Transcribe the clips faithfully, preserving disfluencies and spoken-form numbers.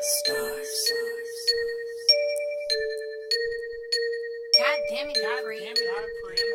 Stars. God damn it, God damn it, God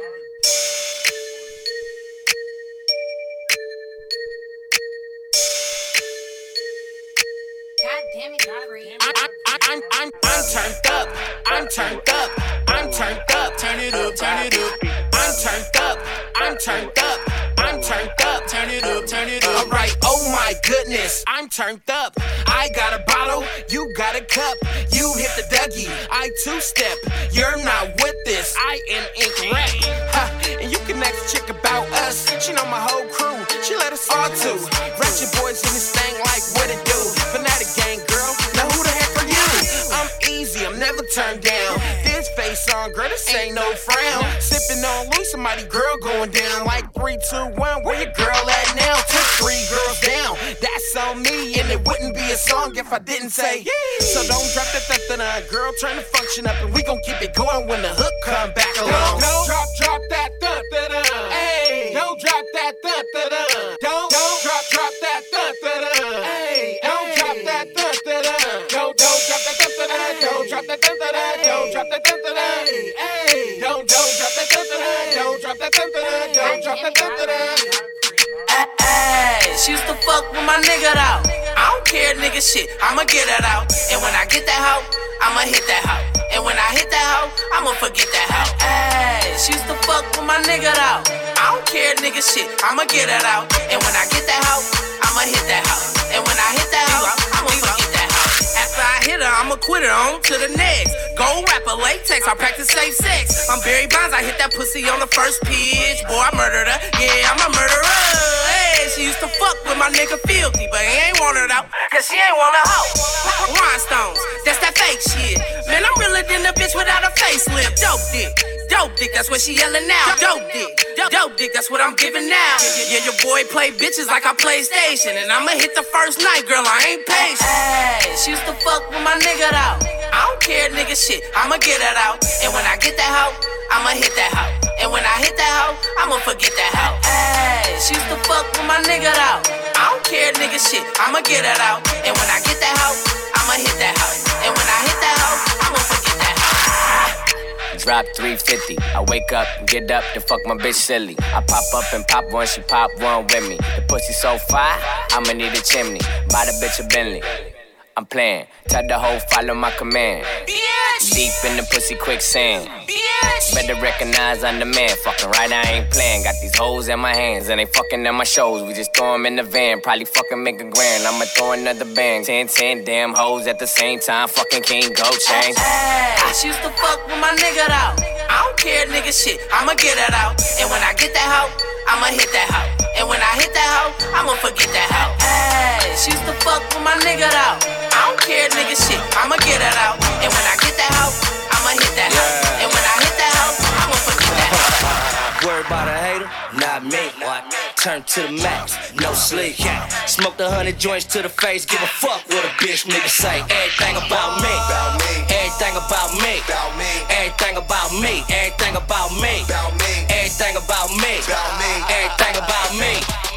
God damn it, God I, I, I'm, I'm, I'm turned up, I'm turned up, I'm turned up, turn it up, turn it up. I'm turned up, I'm turned up, I'm turned up, turn it up, turn it up. Alright, oh my goodness, I'm turned up. I got a bottle, you got a cup. You hit the Dougie, I two-step. You're not with this, I am incorrect. Ha, and you can ask a chick about us. She know my whole crew, she let us all too. Ratchet boys in this thing like what it do. Fanatic gang girl, now who the heck are you? I'm easy, I'm never turned down. This face on, girl, this ain't no frown. Sipping on Louis, somebody girl going down. Like three, two, one, where your girl at now? Took three girls down, that's on me. And it wouldn't be a song if I didn't say yeah. So don't drop that that that uh, girl, turn the function up. And we gon' keep it going when the hook come back along. Don't drop, drop that that that uh. Hey, don't drop that that that uh. Don't, don't drop, drop that that that uh. Hey, don't drop that that that uh. Don't, don't drop that that that uh. Don't drop that that that uh. Don't drop that that that uh. Hey, don't, don't drop that that that uh. Don't drop that that that uh. Don't drop that that that uh. Hey, she used to fuck with my nigga though. I don't care, nigga, shit, I'ma get that out. And when I get that hoe, I'ma hit that hoe. And when I hit that hoe, I'ma forget that hoe. Hey, she used to fuck with my nigga though. I don't care, nigga, shit, I'ma get that out. And when I get that hoe, I'ma hit that hoe. And when I hit that hoe, I'ma forget that hoe. After I hit her, I'ma quit her, on to the next. Gold rapper, latex, I practice safe sex. I'm Barry Bonds, I hit that pussy on the first pitch. Boy, I murdered her, yeah, I'm a murderer. Hey, she used to fuck with my nigga Filthy, but he ain't want her though, cause she ain't want a hoe. Rhinestones, that's that fake shit. Man, I'm realer than a bitch without a facelift. Dope dick, dope dick, that's what she yelling now. Dope dick, dope, dope dick, that's what I'm giving now. Yeah, yeah, your boy play bitches like I play station. And I'ma hit the first night, girl, I ain't patient. Hey, she used to fuck with my nigga though. I don't care, nigga, shit, I'ma get that out. And when I get that hoe, I'ma hit that hoe. And when I hit that hoe, I'ma forget that hoe. Hey, she used to fuck with my nigga though. I don't care, nigga, shit, I'ma get that out. And when I get that hoe, I'ma hit that hoe. And when I hit that hoe, I'ma forget that hoe. Drop three fifty, I wake up and get up to fuck my bitch silly. I pop up and pop one, she pop one with me. The pussy so fire, I'ma need a chimney. Buy the bitch a Bentley. I'm playing, tell the hoe follow my command. Bitch. Deep in the pussy quicksand. Bitch. Better recognize I'm the man. Fucking right, I ain't playing. Got these hoes in my hands and they fucking in my shows. We just throw them in the van, probably fucking make a grand. I'ma throw another bang. Ten, ten damn hoes at the same time. Fucking King Go change. Hey, she used to fuck with my nigga though. I don't care, nigga, shit, I'ma get that out. And when I get that hoe, I'ma hit that hoe. And when I hit that hoe, I'ma forget that hoe. Hey, she used to fuck with my nigga though. I don't care, nigga, shit, I'ma get that out. And when I get that hoe, I'ma hit that hoe. And when I hit that hoe, I'ma forget that hoe. Worry about a hater? Not me. Turn to the max, no sleep. Smoked a hundred joints to the face. Give a fuck what a bitch nigga say. Everything about me. Everything about me. Everything about me. Everything about me. Everything about me. Everything about me.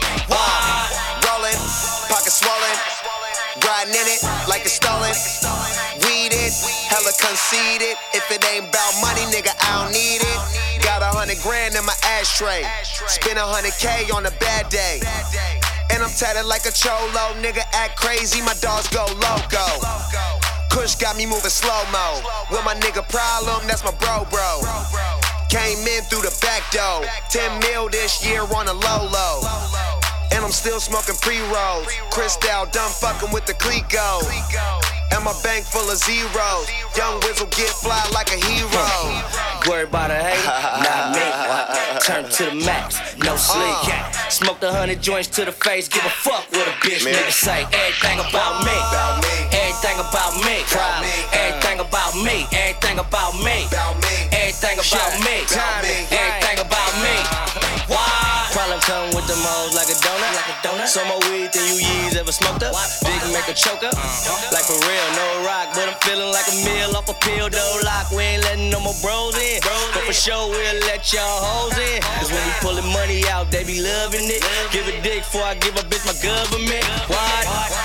Rolling, pocket swollen, riding in it like it's stolen. Weed it, hella conceited. If it ain't about money, nigga, I don't need it. Got a hundred grand in my ashtray. Spend a hundred K on a bad day. And I'm tatted like a cholo. Nigga act crazy, my dogs go loco. Kush got me moving slow-mo. With my nigga problem, that's my bro bro. Came in through the back door. Ten mil this year on a low-low. And I'm still smoking pre-rolls. Cristal done fucking with the Clico. And my bank full of zeros. Young Wizzle get fly like a hero. Worry about a hater? Not me. Turn to the max, no sleep. Smoked a hundred joints to the face. Give a fuck what a bitch nigga say. Everything about me. Everything about me. Everything about me. Everything about me. Everything about me. Everything about me. Why? Problem come with them hoes like a donut. Like a donut. So more weed than you years ever smoked up. Dick make a choker. Like for real, no rock, but I'm feeling like a meal off a pill. Though lock, we ain't letting no more bros in. But for sure we'll let y'all hoes in. Cause when we pulling money out, they be loving it. Give a dick before I give a bitch my government. What?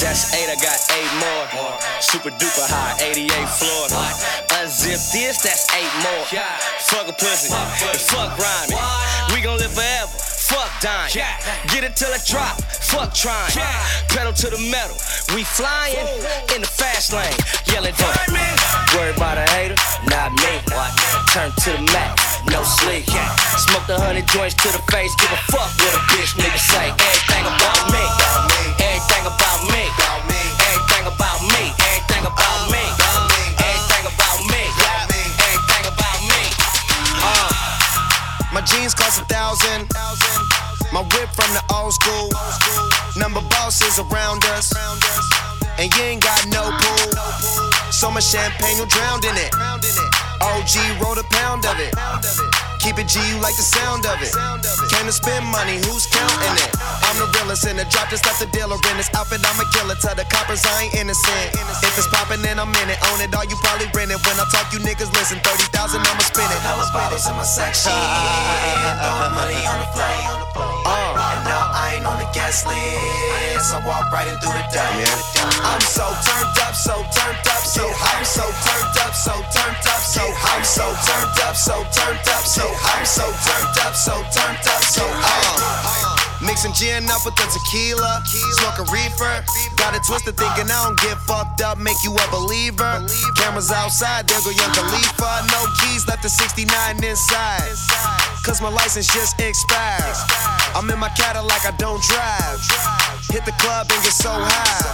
That's eight, I got eight more. Super duper high, eighty-eighth floor. Unzip this, that's eight more. Fuck a pussy, and fuck rhyming. We gon' live forever, fuck dying. Get it till I drop, fuck trying. Pedal to the metal, we flying in the fast lane. Yelling diamond. Worry about a hater, not me. Turn to the max, no sleep. Smoke the hundred joints to the face. Give a fuck what a bitch nigga say. Everything about me, everything about me, everything about me, everything about me, everything about me, everything about me. Uh, my jeans cost a thousand. My whip from the old school. Number bosses around us, and you ain't got no pool. So much champagne, you drowned in it. O G wrote a pound of it. Keep it G, you like the sound of it. Came to spend money, who's counting it? I'm the realest in it. Drop this stuff the dealer in this outfit, I'm a killer. Tell the coppers I ain't innocent. If it's poppin', then I'm in it. Own it all, you probably rent it. When I talk, you niggas listen. thirty thousand, I'ma spin it. Hella bottles in my section. Throwing money on the plane. Uh. And now I ain't on the guest list. I walk right in through the door. I'm so turned up, so turned up, so I'm so turned up, so turned up, so I'm so turned up, so turned up, so I'm so turned up, so turned up, so uh. Mixing gin up with the tequila, smoke a reefer. Got it twisted thinking I don't get fucked up, make you a believer. Cameras outside, there go Young Khalifa. No keys, left the sixty-nine inside, cause my license just expired. I'm in my Cadillac, I don't drive. Hit the club and get so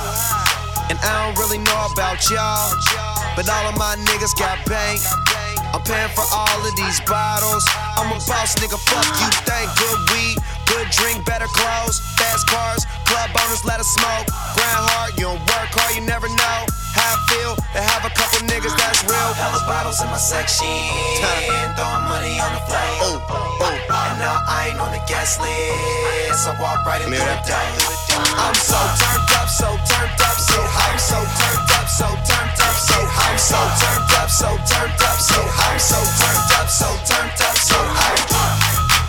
high. And I don't really know about y'all, but all of my niggas got bank. I'm paying for all of these bottles. I'm a boss, nigga, fuck you think. Good weed, good drink, better clothes, fast cars, club owners, let us smoke. Grind hard, you don't work hard, you never know how I feel to have a couple niggas that's real. Hella bottles in my section. Throwing money on the plane. Ooh, ooh. And now I ain't on the guest list. I walk right in through the door. I'm so turned up, so turned up, so I'm so turned up, so turned up, so I'm so turned up, so turned up, so I'm so turned up, so turned up, so I'm.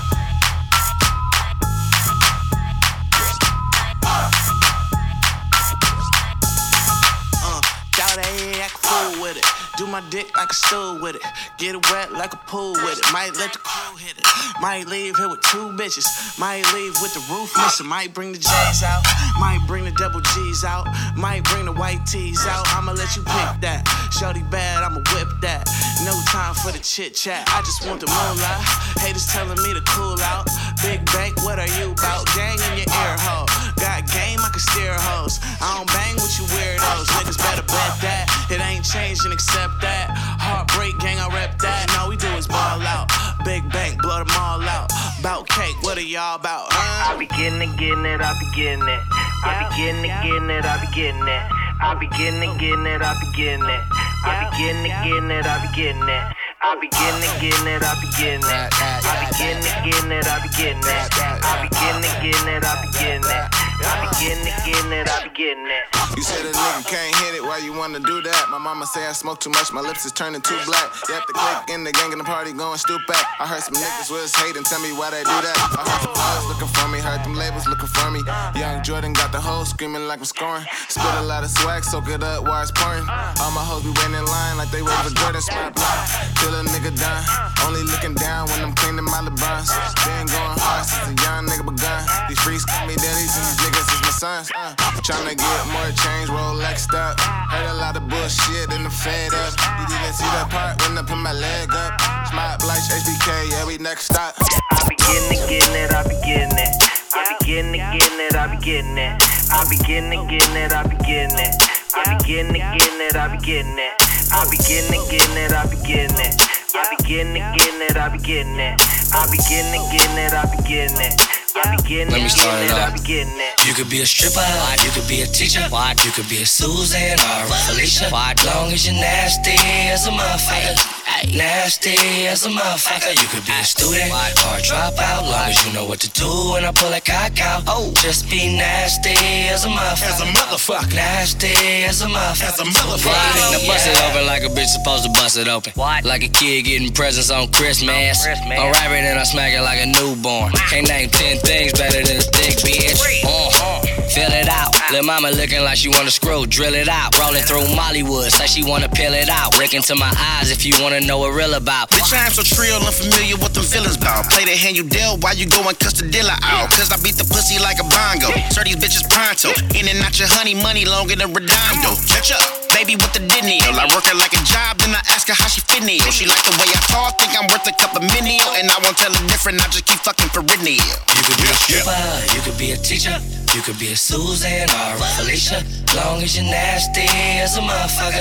Fool with it, do my dick like a stool with it, get it wet like a pool with it. Might let the crew hit it, might leave here with two bitches, might leave with the roof missing, might bring the J's out, might bring the double G's out, might bring the white tees out. I'ma let you pick that. Shorty bad, I'ma whip that. No time for the chit chat, I just want the moolah. Haters telling me to cool out. Big bank, what are you about? Gang in your ear hole. Got game, I can steer hoes. I don't bang with you weirdos. Niggas better bet that. It ain't changing except that. Heartbreak gang, I rep that. All we do is ball out. Big bank, blow them all out. Bout cake, what are y'all about? Uh? I be getting it, getting it, I be getting it. I be getting it, getting it, I be getting it. I be getting it, getting it, I be getting it. I be getting it, getting it, I be getting it. I be getting it, getting it, I be getting it. I be getting it, getting it, I be getting it. I be getting it, getting it, I be getting it. I be getting it, getting it, I be getting it. You said a nigga can't hit it, why you wanna do that? My mama say I smoke too much, my lips is turning too black. Yep, the click in the gang in the party going stupid. I heard some niggas was hating, tell me why they do that. I heard some boys looking for me, heard them labels looking for me. Young Jordan got the hoes screaming like I'm scoring. Spit a lot of swag, soak it up while it's pouring. All my hoes be waiting in line like they wait for Jordan. Smart block, till a nigga done. Only looking down when I'm cleaning my LeBrons. Been going hard since a young nigga begun. These freaks call me daddies and these niggas is my sons. Uh, tryna get more change, Rolex up. Heard a lot of bullshit and I'm fed up. You didn't see that part when I put my leg up. Smart Blanche, H B K, yeah, we next stop. I be getting it, getting it, I be getting it. I be getting it, getting it, I be getting it. I be getting it, getting it, I be getting it. I be getting it, getting it, I be getting it. I be getting it, getting it, I be getting it. I be getting it, getting it, I be getting it. I be getting it, getting it, I be getting it. I be getting it, getting it, I be getting it. You could be a stripper, you could be a teacher, you could be a Susan or a Felicia. As long as you're nasty as a motherfucker. Nasty as a motherfucker. You could be a student or a dropout. Long as you know what to do when I pull a cock out. Oh, just be nasty as a motherfucker. As a motherfucker. Nasty as a motherfucker. As a motherfucker. Now bust it open like a bitch supposed to bust it open. What? Like a kid getting presents on Christmas. I'm rapping and I smack it like a newborn. Can't name ten things better than a thick bitch. Uh, fill it out. Lil' mama looking like she wanna screw, drill it out. Rolling through Mollywood, say she wanna peel it out. Look into my eyes if you wanna know what real about. Bitch, I am so trill, unfamiliar with them feelings bout. Play the hand you dealt while you go and cuss the dealer out. Cause I beat the pussy like a bongo. Serve these bitches pronto. In and out your honey money longer than Redondo. Catch up, baby with the deal. I work her like a job, then I ask her how she fit in. She like the way I talk, think I'm worth a couple million. And I won't tell her different, I just keep fucking for Britney. You could be a stripper, you could be a teacher, you could be a Susan or a Felicia. Long as you're nasty as a motherfucker.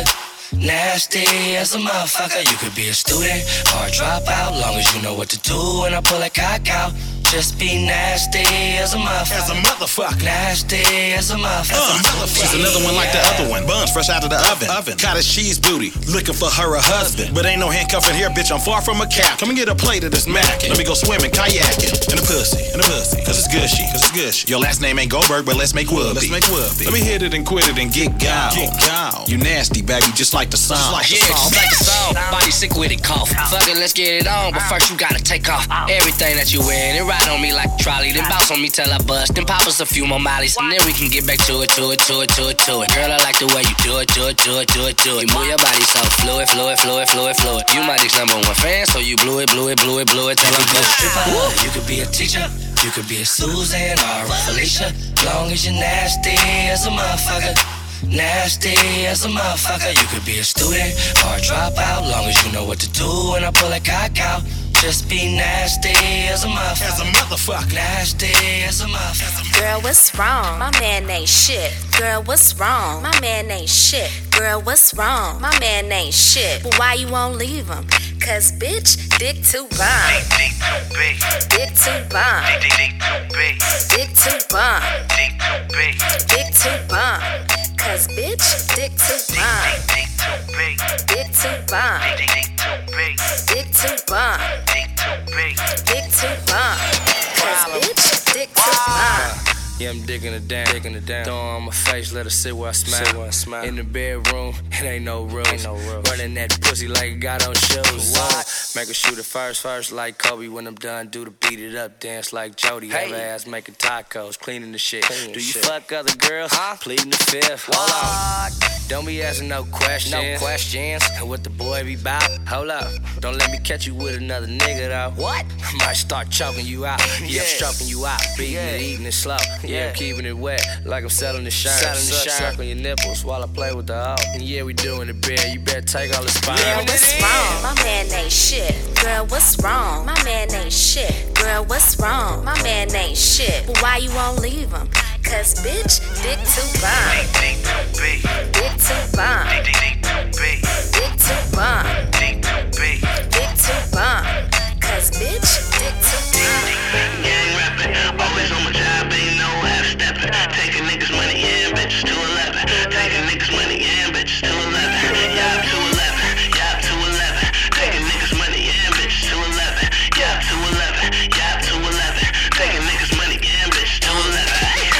Nasty as a motherfucker. You could be a student or a dropout. Long as you know what to do when I pull a cock out. Just be nasty as a motherfucker. As a motherfucker. Nasty as a motherfucker. Uh, she's another one like the other one. Buns fresh out of the oven. oven. Cottage cheese booty. Looking for her a husband. But ain't no handcuffing here, bitch. I'm far from a cap. Come and get a plate of this mackin'. Let me go swimming, kayaking. In the pussy. In the pussy. Cause it's gushy. Cause it's gushy. Your last name ain't Goldberg, but let's make whoopee. Let's make whoopee. Let me hit it and quit it and get gone. Get gone. You nasty, baby. Just like the song. Just like yeah, the song. just like the song. Body sick with it, cough. Fuck it, let's get it on. But first you gotta take off everything that you wearing and ride on me like a trolley. Then bounce on me till I bust. Then pop us a few more mollies. And then we can get back to it, to it, to it, to it, to it. Girl, I like the way you do it, do it, do it, do it, do it. You move your body so fluid, fluid, fluid, fluid, fluid. You my dick's number one fan, so you blew it, blew it, blew it, blew it till I'm good. You could be a teacher, you could be a Susan or a Felicia. Long as you're nasty as a motherfucker. Nasty as a motherfucker. You could be a student or a dropout. Long as you know what to do when I pull a cock out. Just be nasty as a motherfucker. As a motherfucker. Nasty as a motherfucker. Girl, what's wrong? My man ain't shit. Girl, what's wrong? My man ain't shit. Girl, what's wrong? My man ain't shit. But why you won't leave him? Cause bitch, dick too bomb. Dick too big. Dick too bomb. Dick too big. Dick too bomb. Dick too big. Dick too bomb. Cause bitch, dick too bomb. Dick too big. Dick too bomb. Dick too big. Dick too bomb. Dick too big. Dick too bomb. Cause bitch, dick too bomb. Yeah, I'm digging it down, digging it down. Throw on my face, let her sit where I smile. Sit where I smile. In the bedroom, it ain't no rules. Ain't no rules. Running that pussy like it got on shoes. What? Make her shoot it first, first like Kobe. When I'm done, do the beat it up, dance like Jody. Hey. Have her ass making tacos, cleaning the shit. Clean do you shit. Fuck other girls? Huh? Pleading the fifth. Hold on. Don't be asking no questions. No questions. What the boy be bout? Hold up. Don't let me catch you with another nigga though. What? I might start choking you out. Yeah, yeah. I'm stroking you out. Beating yeah. it, eating it slow. Yeah, I'm keeping it wet, like I'm selling the shirt. Selling the shirt. Suck on your nipples while I play with the hoe. And yeah, we doing it big. You better take all the spine. Girl, what's wrong? My man ain't shit. Girl, what's wrong? My man ain't shit. Girl, what's wrong? My man ain't shit. But why you won't leave him? Cause bitch, dick too bomb. Dick too big. Dick too bomb. Dick too big. Dick too bomb. Dick too big. Dick too bomb. Cause bitch, dick too bomb. Gang rapping, always on my job, ain't no half stepping. Taking niggas money and bitches to eleven. Taking niggas money and bitches to eleven. Yeah, to eleven. Yeah, to eleven. Taking niggas money and bitches to eleven. Yeah, to eleven. Yeah, to eleven. Taking niggas money and bitches to eleven.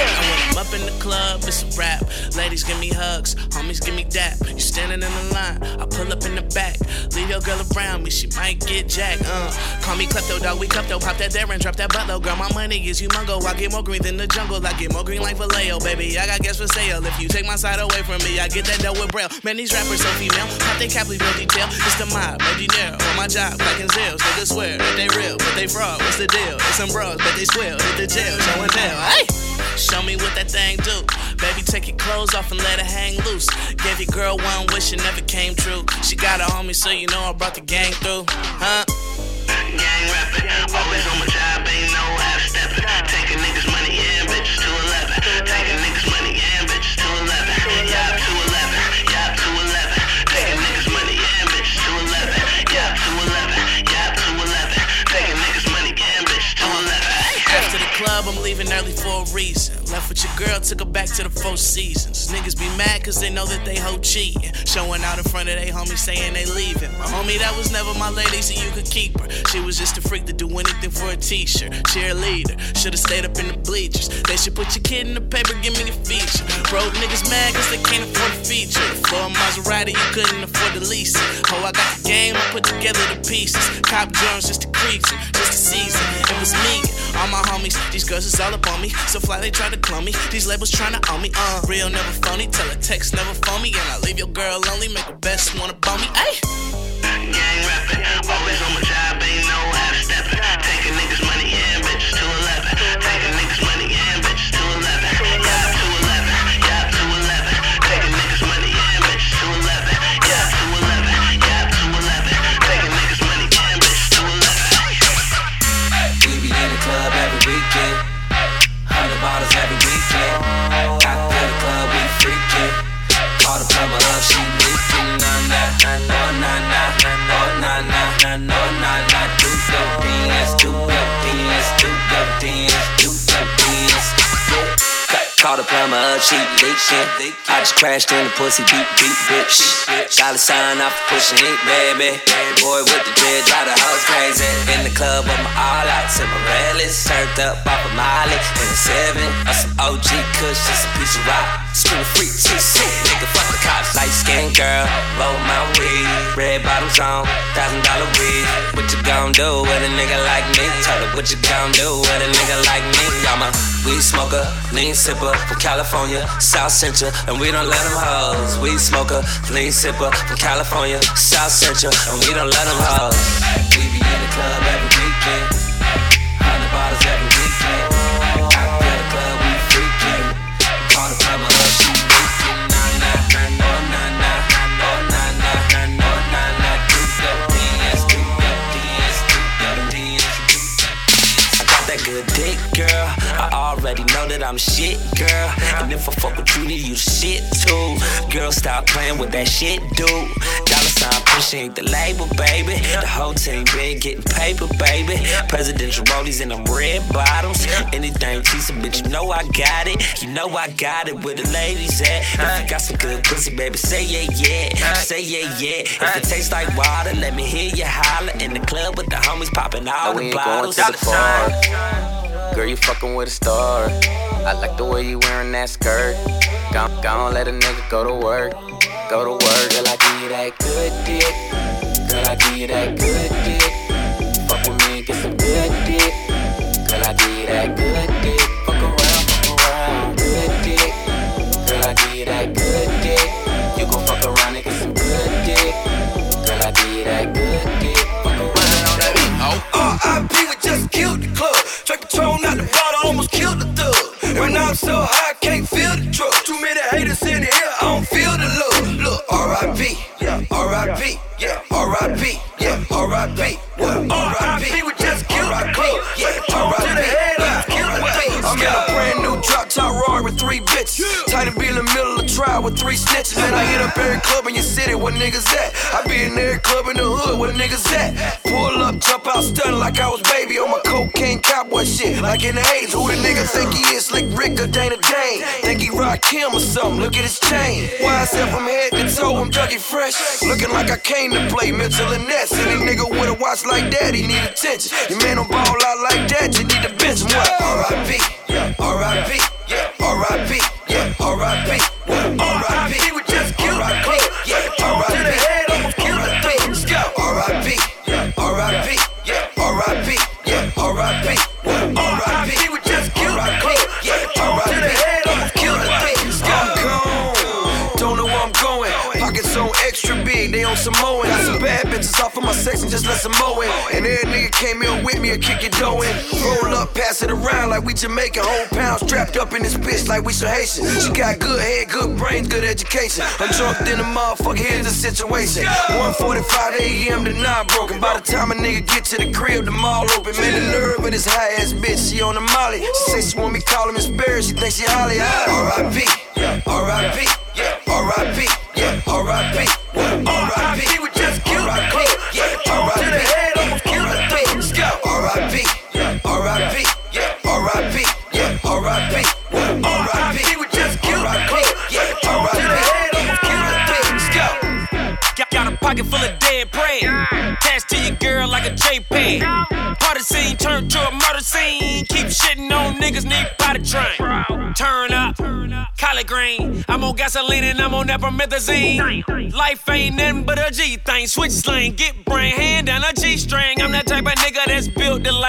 I'm up in the club, it's a rap. Ladies give me hugs, homies give me dap. You standing in the line, I pull up in the back. Leave your girl around me, she might get jacked. Uh, call me klepto, dog, we klepto. Pop that there and drop that butt low. Girl, my money is humongo. I get more green than the jungle. I get more green like Vallejo, baby. I got gas for sale. If you take my side away from me, I get that dough with braille. Man, these rappers so female. Pop they cap, leave no detail. It's the mob, Reggie Nero. On my job, like in Zills. Niggas swear that they real, but they fraud. What's the deal? It's some bros, but they swill. Hit the jail, show and tell. Hey! Show me what that thing do. Baby, take your clothes off and let it hang loose. Gave your girl one wish and never came true. She got a homie, so you know I brought the gang through. Huh? Gang rapping, always on my job, ain't no half stepping. Taking niggas money and bitches to eleven. Taking niggas money and bitches to eleven. Yeah, to eleven. Yeah, to eleven. Taking niggas money and bitches to eleven. Yeah, to eleven. Yeah, to eleven. Taking niggas money and bitches to eleven. After the club, I'm leaving early for a reason. Left with your girl, took her back to the Four Seasons. Niggas be mad cause they know that they hoe cheating. Showing out in front of they homies saying they leaving. My homie that was never my lady so you could keep her. She was just a freak to do anything for a t-shirt. Cheerleader, should've stayed up in the bleachers. They should put your kid in the paper, give me a feature. Broke niggas mad cause they can't afford a feature. For a Maserati, you couldn't afford to lease it. Oh, I got the game, I put together the pieces. Cop Jones just to crease it, just to season. It was me, All my homies, these girls is all up on me. So fly they try to clone me. These labels tryna own me. Uh, real never phony. Tell a text never phone me. And I leave your girl lonely. Make her best wanna bone me. Ayy. Gang rapping, always on my job, ain't no half stepping. Taking niggas money and bitches to eleven. Taking niggas money and bitches to eleven. Yeah, to eleven. Yeah, to eleven. Taking niggas money and bitches to eleven. Yeah, to eleven. Yeah, to eleven. Taking niggas money and bitches to eleven. We be in the club every weekend. Hundred bottles every weekend. Out to the club, we freaking. Call the plumber up, she leaking. Nah, nah, nah, no, nah, nah, nah, no, nah, nah, nah, no, nah, nah. Do your dance, do your dance, do your dance, do your dance. Call the plumber up, she leaking. I just crashed in the pussy, beat, beat, bitch. Dollar sign off pushing it, baby. Boy with the dread, drive the house crazy. In the club with my all outs and my relics. Turned up off a Molly in a seven. Or some O G Kush, just a piece of rock. Screaming free T C, nigga fuck the cops. Light skin girl, roll my weed. Red bottoms on, thousand dollar weed. What you gon' do with a nigga like me? Tell her what you gon' do with a nigga like me. I'm a weed smoker, lean sipper from California, South Central, and we don't let them hoes. Weed smoker, lean sipper from California, South Central, and we don't let them hoes. We be in the club every weekend, hundred bottles every weekend. Out to the club, we freaking. Call the plumber up, she leaking. Nah, nah, nah, no, nah, nah, no, nah, nah, nah, no, nah, nah. Do your dance, do your dance, do your dance. I got that good dick, girl. I already know that I'm shit, girl. And if I fuck with you, then you shit too. Girl, stop playing with that shit, dude. Dollar sign pushing the label, baby. The whole team been getting paper, baby. Presidential rollies in them red bottoms. Anything cheese, bitch, you know I got it. You know I got it where the ladies at. If you got some good pussy, baby, say yeah, yeah. Say yeah, yeah. If it tastes like water, let me hear you holler. In the club with the homies popping all no, the we ain't bottles. going to the bar. Girl, you fucking with a star. I like the way you wearing that skirt. Gon' gon' let a nigga go to work. Go to work. Girl, I give you that good dick. Girl, I give you that good dick. Fuck with me and get some good dick. Girl, I give you that good dick. Fuck around, fuck around. Good dick. Girl, I give you that good dick. You gon' fuck around and get some good dick. Girl, I give you that good dick. Fuck around on that. R I P we just killed the club. Drink Patron out the bottle, almost killed the thug. Right now I'm so high, I can't feel the drug. Too many haters in the air, I don't feel the love. Look, R I P, yeah, R I P, yeah, R I P, yeah, R I P, what? R I P we just killed the club. Yeah, R I P, yeah, killed the thug. I'm in a brand new drop top Rory with three bitches. Tight to be in the middle of trial with three snitches. And I hit up every club in your city, where niggas at? I be in every club in the hood, where niggas at? Pull up, jump out, stunning like I was baby on my cocaine cowboy shit. Like in the eighties, who the nigga think he is? Slick Rick or Dana Dane? Think he rock him or something? Look at his chain. Why I said from head to toe, I'm Dougie Fresh. Looking like I came to play Mitchell and Ness. Any nigga with a watch like that, he need attention. Your man don't ball out like that, you need to bench him. What? R I P, yeah, R I P, yeah, R I P, yeah, R I P, what? R I P, we just killed the club. Yeah, R I P, almost killed the thug. R I P, yeah, R I P, yeah, R I P, yeah, R I P, what? R I P, we just killed the club. Yeah, R I P, almost killed the thug. I'm gone, don't know where I'm going. Pockets on extra big, they on Samoan. Got some bad bitches off of my section, just let some mow in. And every nigga came in with me and kick it dough in. Roll up, pass it around like we Jamaican. Whole pound strapped up in this bitch like we some Haitian. She got good head, good brains, good education. I'm drunk in the motherfucker, here's the situation. one forty-five A M to nine broken. By the time a nigga get to the crib, the mall open. Man, the nerve of this high ass bitch, she on the molly. She say she want me call him Miss Barry, she thinks she Holly high. R I P, yeah, R I P, yeah, R I P, yeah, R I P, what? R I P, we just killed the club. Yeah, R I P, almost killed the thug. R I P, yeah, R I P, yeah, R I P, yeah, R I P, what? R I P, we just killed the club. Yeah, R I P, almost killed the thug. Got a pocket full of dead prey. Attached to your girl like a JPEG. Party scene turned to a murder scene. Keep shitting on niggas, need body train. Turn up, collard green. I'm on gasoline and I'm on that promethazine. Life ain't nothing but a G thing. Switch slang, get brain, hand down a G string. I'm that type of nigga that's built to last.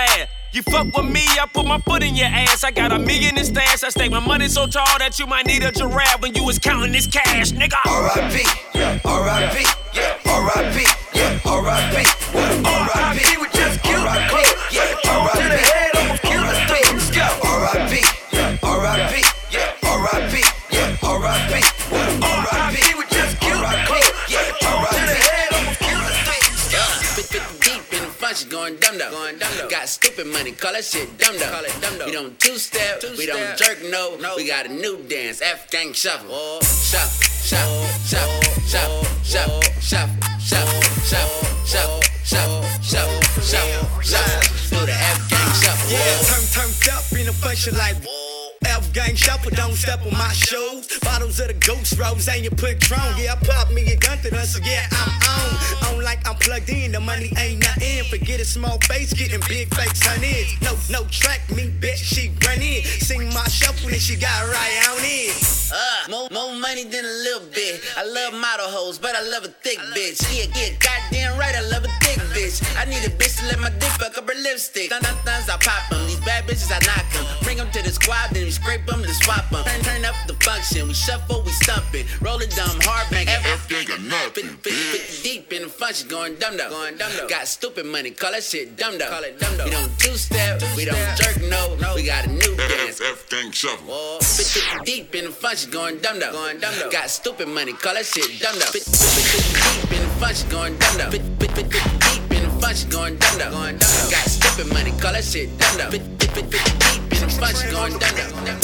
You fuck with me, I put my foot in your ass. I got a million in stash. I stake my money so tall that you might need a giraffe when you was counting this cash, nigga. R I P, yeah, R I P, yeah, R I P, yeah, R I P, R I P, we just killed the club. Yeah, R I P, to the head, almost killed the thing. Let's go. R I P, yeah, R I P, yeah, R I P, yeah, R I P, R I P, we just killed the club. Yeah, R I P, to the head, almost killed the thing. Deep in the function, going dumb dumb. Got stupid money, call that shit dumb dumb. We don't two step, we don't jerk no. We got a new dance, F gang shuffle. Shuffle, shuffle, shuffle, shuffle, shuffle, shuffle, shuffle, shuffle, shuffle, shuffle, shuffle, shuffle, shuffle. Do the F gang shuffle. Yeah, turn turned up in a function like. F gang shuffle, don't step on my shoes. Bottles of the ghost rose, ain't you put Tron. Yeah, I pop me a gun to us, so yeah, I'm on. On like I'm plugged in, the money ain't nothing. Forget a small face, getting big fakes on it. No, no track, me bitch, she run in. Sing my shuffle and she got right on it. Uh, more, more money than a little bit. I love model hoes, but I love a thick bitch. Yeah, yeah, goddamn right, I love a thick bitch. I need a bitch to let my dick fuck up her lipstick. Dun dun duns, I pop them. These bad bitches, I knock them. Bring them to the squad, then we scrape them, then swap them. Turn, turn up the function, we shuffle, we stump it. Roll it dumb, hard bang, F gang or nothing. fifty deep in the function, going dumb dumb. Got stupid money, call that shit dumb dumb. We don't two step, we don't jerk no. We got a new dance, F gang shuffle. fifty deep in the function, going dumb dumb. Got stupid money, call that shit dumb dumb. Deep in the function, going dumb dumb. Deep in the function, going dumb dumb. Got stupid money, call that shit dumb dumb. Deep in the function, going dumb dumb.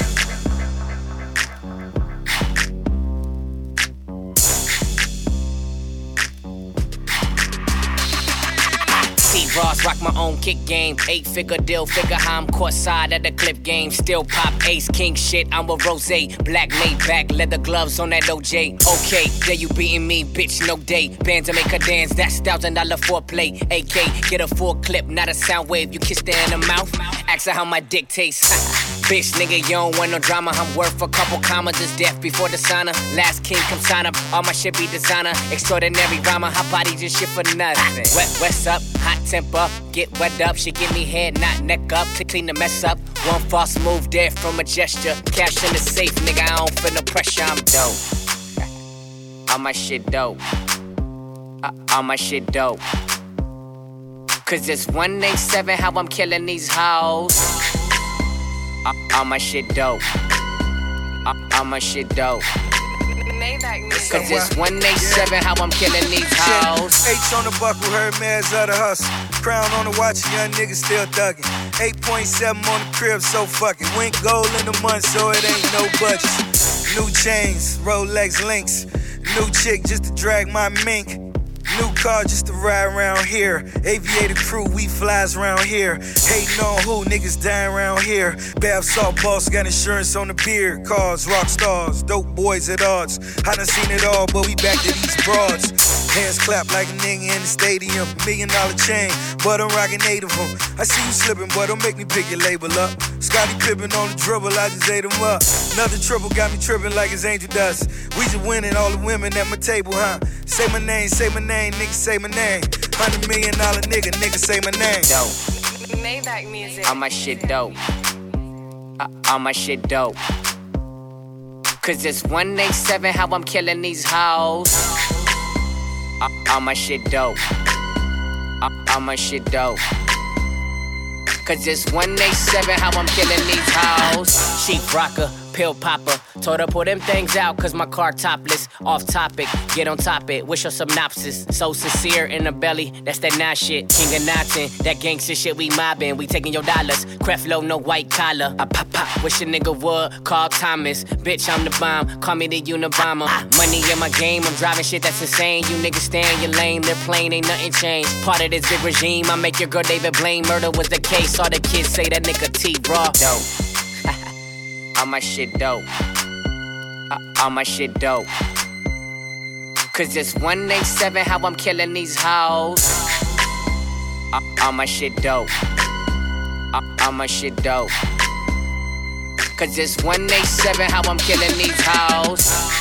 Ross, rock my own kick game. Eight figure deal, figure how I'm caught side at the clip game. Still pop ace, king shit, I'm a rose. Black made back, leather gloves on that O J. Okay, there you beating me, bitch, no day. Bands to make her dance, that's thousand dollar foreplay. A K, get a full clip, not a sound wave. You kiss her in the mouth, ask her how my dick tastes. Bitch, nigga, you don't want no drama. I'm worth a couple commas, just death before the sauna. Last king, come sign up, all my shit be designer. Extraordinary rhymer, hot body just shit for nothing. Wet, what's up, hot temper, get wet up. She give me head, not neck up, to clean the mess up. One false move there from a gesture. Cash in the safe, nigga, I don't feel no pressure, I'm dope. All my shit dope. Uh, all my shit dope. Cause it's one eighty-seven how I'm killing these hoes. Uh, all my shit dope. Uh, all my shit dope. Cause it's one eighty-seven how I'm killing these hoes. H on the buckle, heard man's of the hustle. Crown on the watch, young nigga still thuggin'. eight point seven on the crib, so fucking. Went gold in the month, so it ain't no budgets. New chains, Rolex links. New chick just to drag my mink. New car just to ride around here. Aviator crew, we flies around here. Hating on who, niggas dying around here. Bath salt boss, got insurance on the beer. Cars, rock stars, dope boys at odds. I done seen it all, but we back to these broads. Hands clap like a nigga in the stadium. Million dollar chain, but I'm rocking eight of them. I see you slipping, boy, don't make me pick your label up. Scottie Pippen on the dribble, I just ate him up. Another triple got me tripping like it's angel dust. We just winning all the women at my table, huh? Say my name, say my name, nigga, say my name. Hundred million dollar nigga, nigga, say my name. Dope. Maybach music. All my shit dope. Uh, all my shit dope. Cause it's one eighty-seven how I'm killing these hoes. Uh, all my shit dope. Uh, all my shit dope. Cause it's one eighty-seven how I'm killing these hoes. Cheap rocker, pill popper. Told her pull them things out cause my car topless. Off topic, get on top it. Wish her synopsis. So sincere in the belly, that's that nah shit. King of Notton, that gangster shit we mobbing. We taking your dollars. Creflo, no white collar. I pop pop, wish a nigga would. Call Thomas. Bitch, I'm the bomb. Call me the Unabomber. Money in my game, I'm driving shit that's insane. You niggas stay in your lane, they're plain, ain't nothing changed. Part of this big regime, I make your girl David Blaine. Murder was the case, all the kids say that nigga T-Raw. Dope. All my shit dope. Uh, all my shit dope. Cause it's one eighty-seven how I'm killing these hoes. Uh, all my shit dope. Uh, all my shit dope. Cause it's one eighty-seven how I'm killing these hoes.